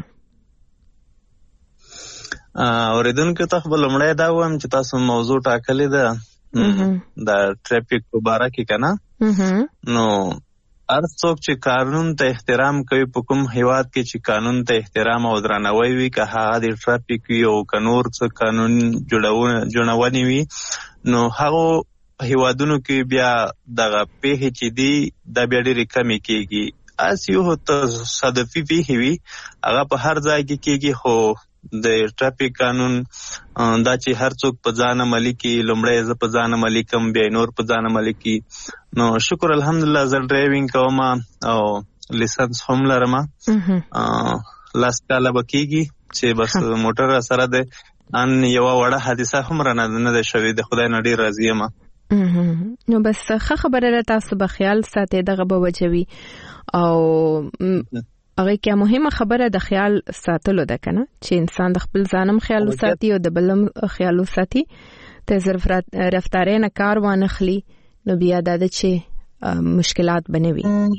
خپل لمړی دا وایم چې تاسو موضوع ټاکلې ده د ټریفیک په باره کې کنه. نو هر څوک چې قانون ته احترام کوي په کوم هیواد کې چې قانون ته احترام او درناوی وي که هغه د ټریفیک وي او کنور څه قانون جوړونې وي نو هغه هیوادونو کې بیا دغه پیښې چې دي دا بیا ډېرې کمې کېږي. اس یو تصادفي پیښې وي هغه په هر ځای کې کېږي خو د ټریفیک قانون دا چې هر څوک په ځان عملي کوي لومړی زه په ځان عملي کوم بیا نور په ځان عملي کوي. نو شکر الحمدلله زه ډرایوینګ کوم او لیسنس هم لرم. لاس کاله به کېږي چې بس موټر سره د ان یو وړه حادثه هم رانه نه ده شوې د خدای نه ډېر راضي یم. نو بس ښه خبره ده تاسو به خیال ساتئ دغه به وجوي او هغه کې مهمه خبره د خیال ساتلو ده کنه چې انسان د خپل ځانم خیال وساتي او د بلم خیال وساتي ته ظرف رفتارې نه کار وانه خلی نو بیا د چې مشکلات بنوي.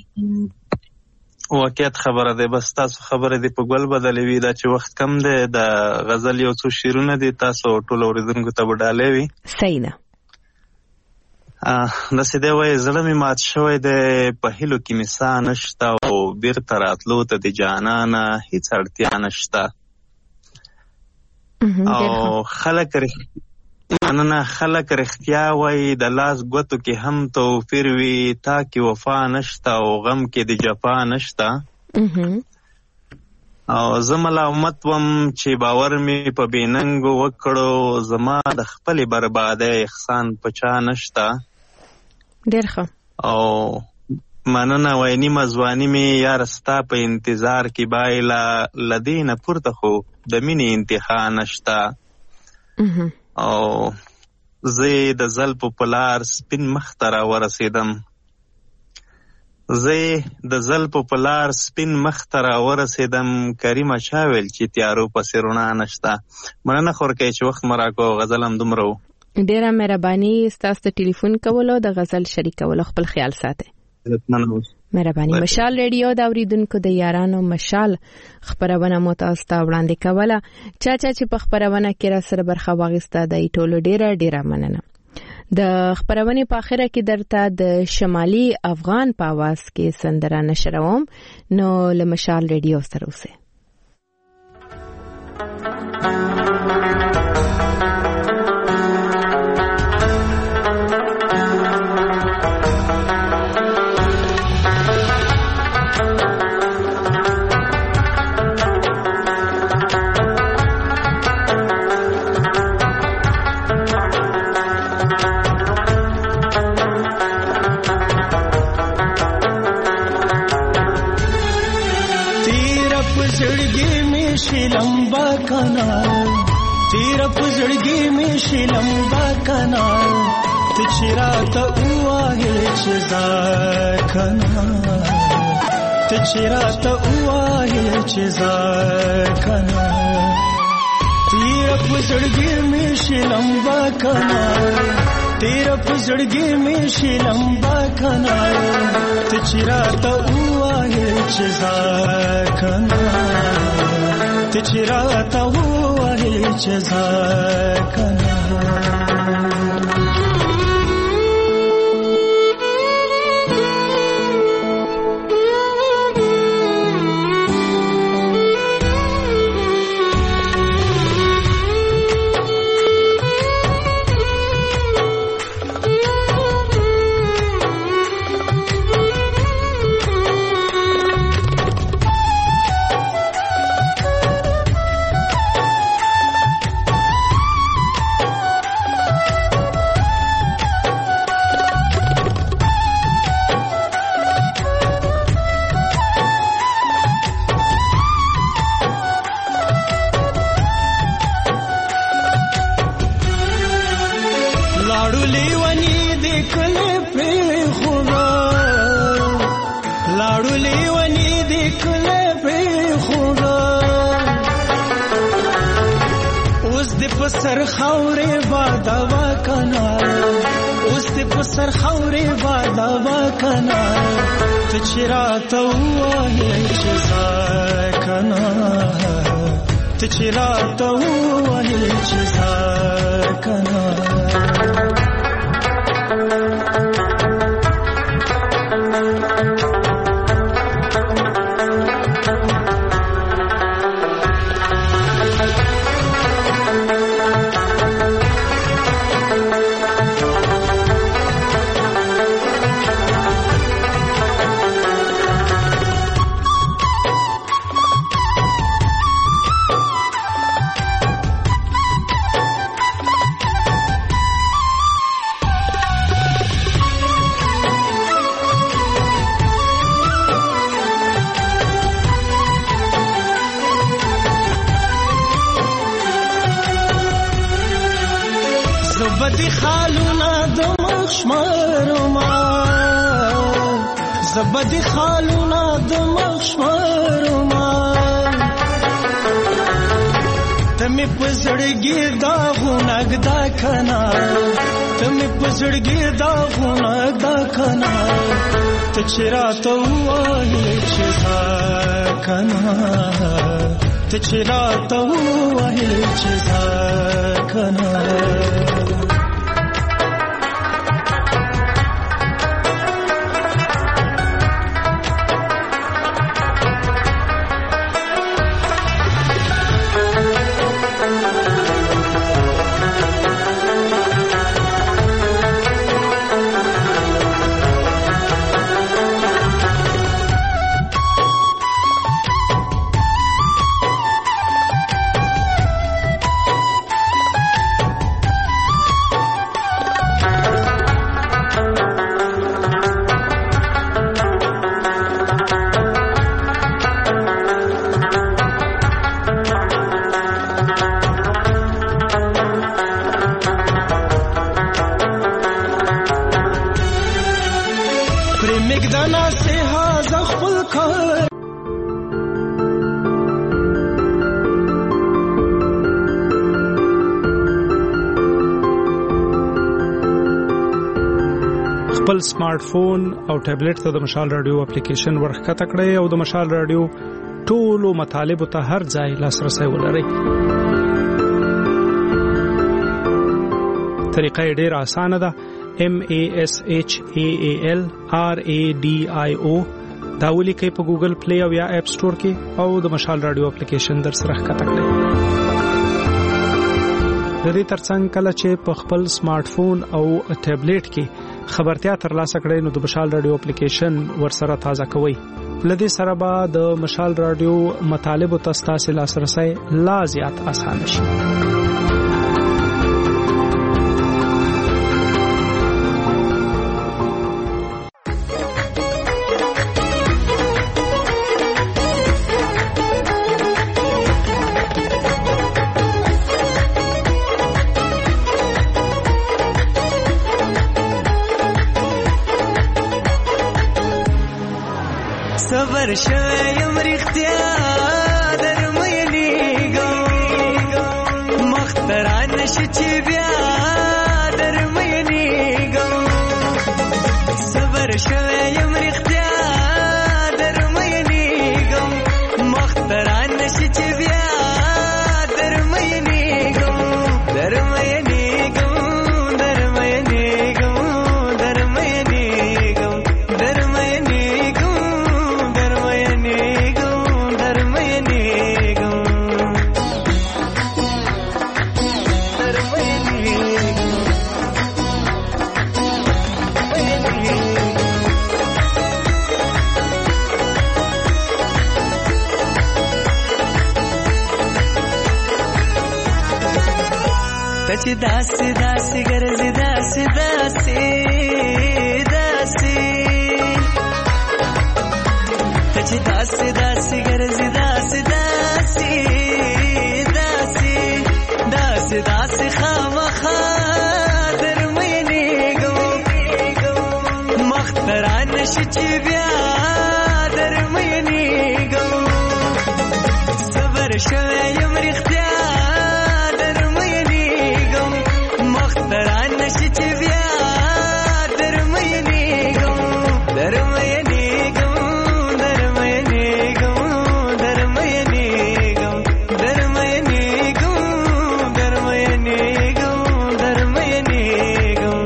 واقعیت خبره ده بس تاسو خبره دی په ګل بدلوي دا چې وخت کم ده د غزل یو څو شیرونه دي تاسو ټول اوریدونکو ته وډالې وي. صحیح ده. د سیده وای زړه می مات شوی د په هلو کې مسا نشتا او بیرته راتلو ته د جانانه هیڅ اړتیا نشتا او خلک رښتیا وای د لاس ګوتو کې هم توفیر وي تا کې وفا نشتا او غم کې د جفا نشتا او زملا امت وم چې باور می په بیننګ وکړو زما د خپل برباده احسان پچا نشتا. ډیر ښه. او مننه ویني مزوانی می یار ستا په انتظار کې بایلا لدینه پورته خو د مینې انتها نشتا او زه د زلف په لار سپین مخ ته راورسېدم کریمه چا ویل چې تیارو پسې رڼا نشته. مننه خورکې چې وخت مراکو غزل هم دومره و. ډیره مهرباني ستاسو ته ټلیفون کولو د غزل شریکولو خپل خیال ساتئ. مهرباني. مشال ریډیو د اوریدونکو د یارانو مشال خبرونه مو تاسو ته وړاندې کوله. چا چې په خبرونه کې را سره برخه واغسته د ټولو ډیره مننه. د خبرونه په اخره کې درته د شمالي افغان په आवाज کې سندره نشروم نو له مشال ریډیو سره اوسه. लंबा कनाल तेरा पुजड़गी में शी लंबा कनाल तिचरा तो हुआ है चिजार कनाल तिचरा तो हुआ है चिजार कनाल तेरा पुजड़गी में शी लंबा कनाल तेरा पुजड़गी में शी लंबा कनाल तिचरा तो हुआ है चिजार कनाल तिचराता हुआ है जज़ा कना لاړو لیونی دې کله پرې خدا لاړو لیونی دې کله پرې خدا اوس دې په سر خاورې بادوا کنا اوس دې په سر خاورې بادوا کنا ته چې راته وایې چې کنا ته چې راته وایې چې کنا زبدي خالونه د مخشمرما زبدي خالونه د مخشمرما تمه پزړګي دا غونګدا کنا تمه پزړګي دا غونګدا کنا ته چرته وایې چې کنا ته چرته وایې چې کنا خپل سمارټ فون او ټابلیټ ته د مشال رادیو اپلیکیشن ورخکته کړئ او د مشال رادیو ټولو مطالبه ته هر ځای لاسرسي ولرئ. طریقه ډېره اسانه ده. MASHAALRADIO دا ولیکئ په ګوګل پلی او یا اپ سٹور کې او د مشال رادیو اپلیکیشن در سره ښکته کړئ. د دې ترڅنګ کله چې په خپل سمارټ فون او ټابلیټ کې خبرتیا ترلاسه کړئ نو د مشال رادیو اپلیکیشن ورسره تازه کوئ. لدې سره به د مشال رادیو مطالبه تاسو لاسرسي لا زیات آسان شي. صبر شویم رختیا درمینیگم مختران نشی چی بیا درمینیگم صبر شویم رختیا درمینیگم مختران نشی چی بیا درمینیگم درمینیگم درمینیگم درمینیگم چې داسې داسې ګرځي داسې داسې داسې ته چې داسې داسې ګرځي داسې داسې داسې داسې داسې خامخا درمین نشي چې بیا درمینېږم صبر شوی یم رښتیا درمینېږم مخته را نشي چې بیا درمینېږم درمینېږم درمینېږم درمینېږم درمینېږم درمینېږم درمینېږم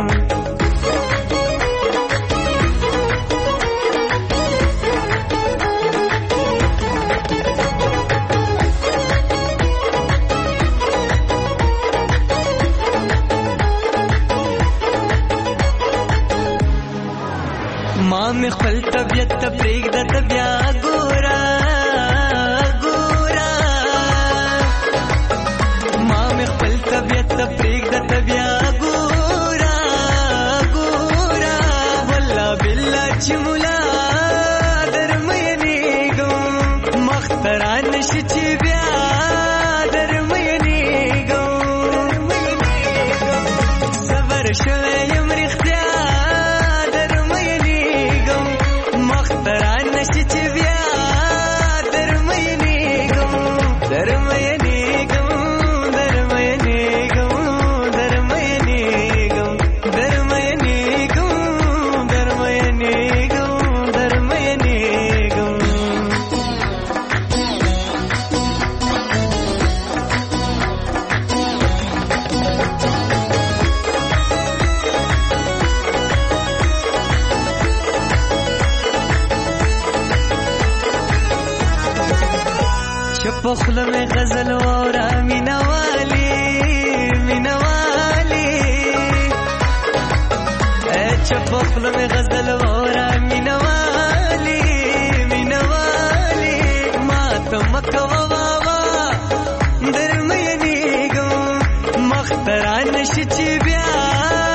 ما مې خپل طبیعت ته پرېږده ته بیا ګوره ګوره ما مې خپل طبیعت ته پرېږده ته بیا ګوره ګوره والله بالله چې ملا درمینېږم مخته را نشي چې بیا درمینېږم صبر شوی یم رښتیا نشي چې بیا درمینېږم درمینېږم درمینېږم درمینېږم درمینېږم درمینېږم درمینېږم پخله میں غزل وورا مینوالی مینوالی اچھا پخله میں غزل وورا مینوالی مینوالی ما ته مکوه واوا درمینېږم مخته را نشي چې بیا